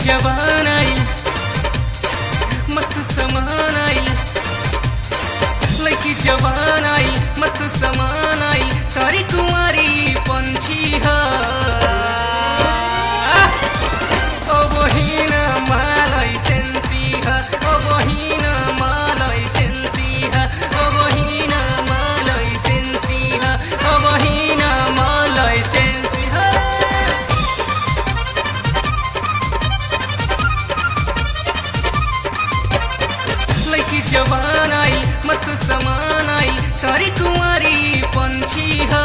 जवान आई मस्त समान आई, लड़की जवान आई मस्त समान आई, सारी कुंवारी पंछी है ओ बहिन मालाई सेंसी है, ओ बहिन मालाई सेंसी है, ओ बहिन मालाई सेंसी है, ओ बहिन मालाई सेंसी है। लड़की जवान आई मस्त समान आई, सारी कुंवारी पंछी है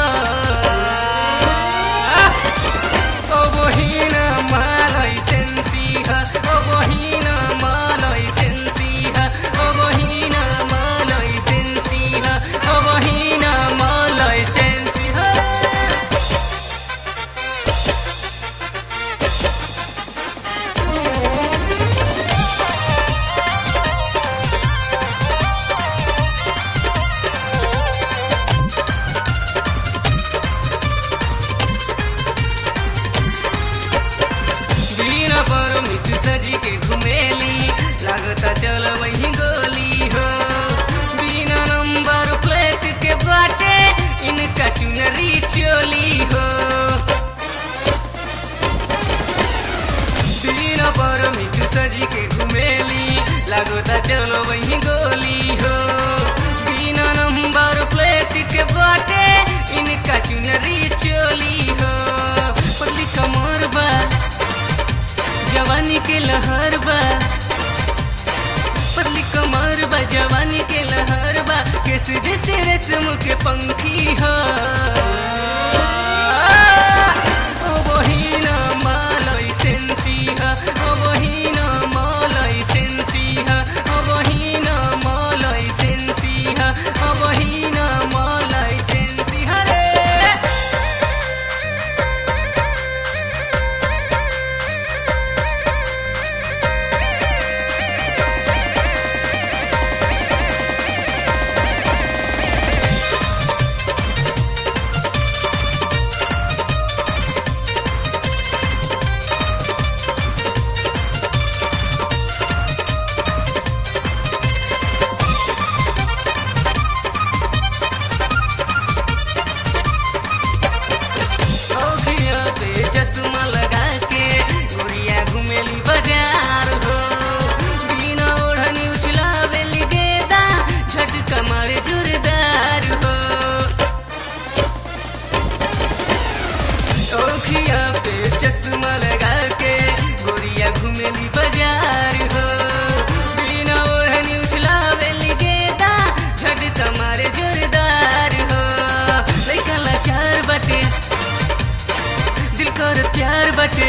ओ बहिन मालाई सेंसी है, ओ बहिन मालाई सेंसी है, ओ बहिन मालाई सेंसी है, ओ बहिन मालाई सेंसी है। बिना परमिट सजी के घुमेली लागता चल वही गोली हो, बिना नंबर प्लेट के बाटे इनका चुनरी चोली हो, बिना परमिट सजी के घुमेली लागता चल वही गोली हो, बिना नंबर प्लेट के बाटे इनका चुनरी चोली हो। पतली कमर बा जवानी के लहर बा, पतली कमर बा जवानी के लहर बा, केस जैसे रेशम के पंखी है ओ बहिन मालाई सेंसी है, ओ बहिन मालाई सेंसी है, ओ बहिन मालाई सेंसी है, ओ बहिन मालाई सेंसी है रे। चश्मा लगा के गोरिया घुमेली बाजार हो, बिना ओढ़नी उछलावेली गेदा झटका मारे जोरदार हो, ओखिया पे चश्मा लगा के गोरिया घुमेली बाजार हो, बिना ओढ़नी उछलावेली गेदा झटका मारे जोरदार हो। लइका लाचार बाटे दिल कर प्यार बाटे,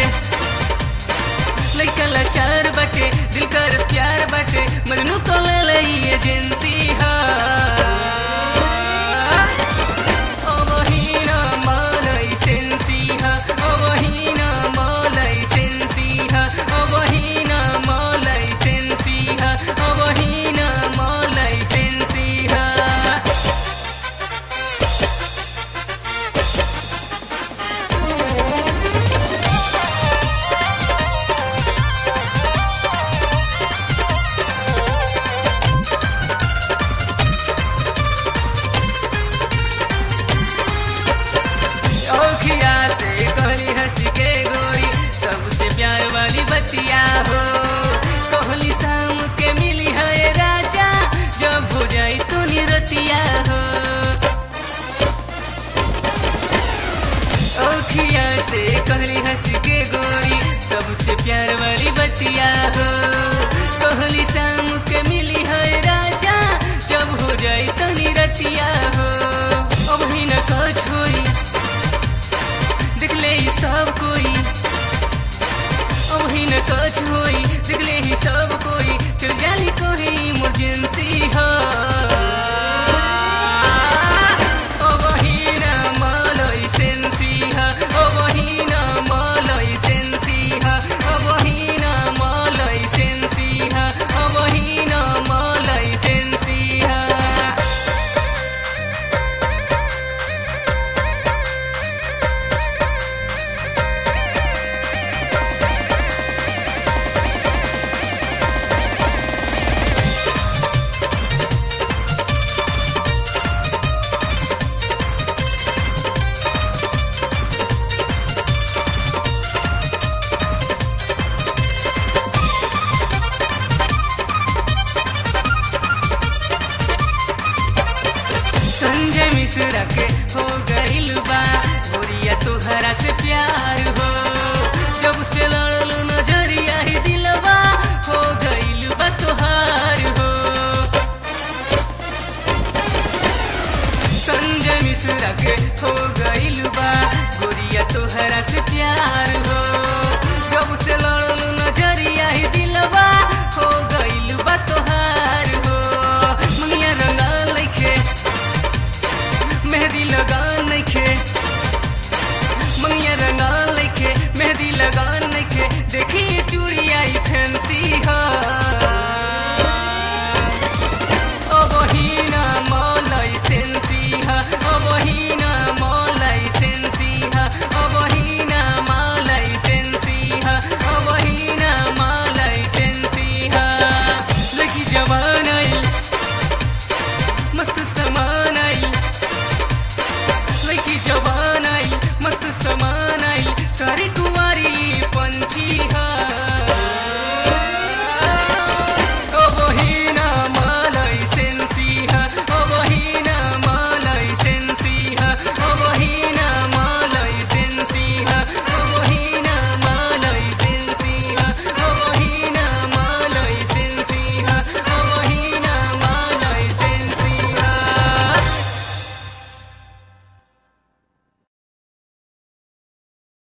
लइका लाचार बाटे दिल कर प्यार बाटे, मजनू को ले लई एजेंसी है ओ बहिन मालाई सेंसी है, ओ बहिन मालाई सेंसी है, ओ बहिन मालाई सेंसी है, ओ बहिन मालाई सेंसी है। ओखिया से कहली हंसी के गोरी सबसे प्यार वाली बतिया हो, कहली शाम के मिली है राजा जब हो जाई तो निरतिया हो, ओखिया से कहली हंसी के गोरी सबसे प्यार वाली बतिया हो, कहली शाम के मिली है राजा जब हो जाई तो निरतिया हो। अब ही न कछ होई दिखले ही सब कोई, अब ही न कछ होई दिखले ही सब कोई, चल जाली कोई इमरजेंसी है।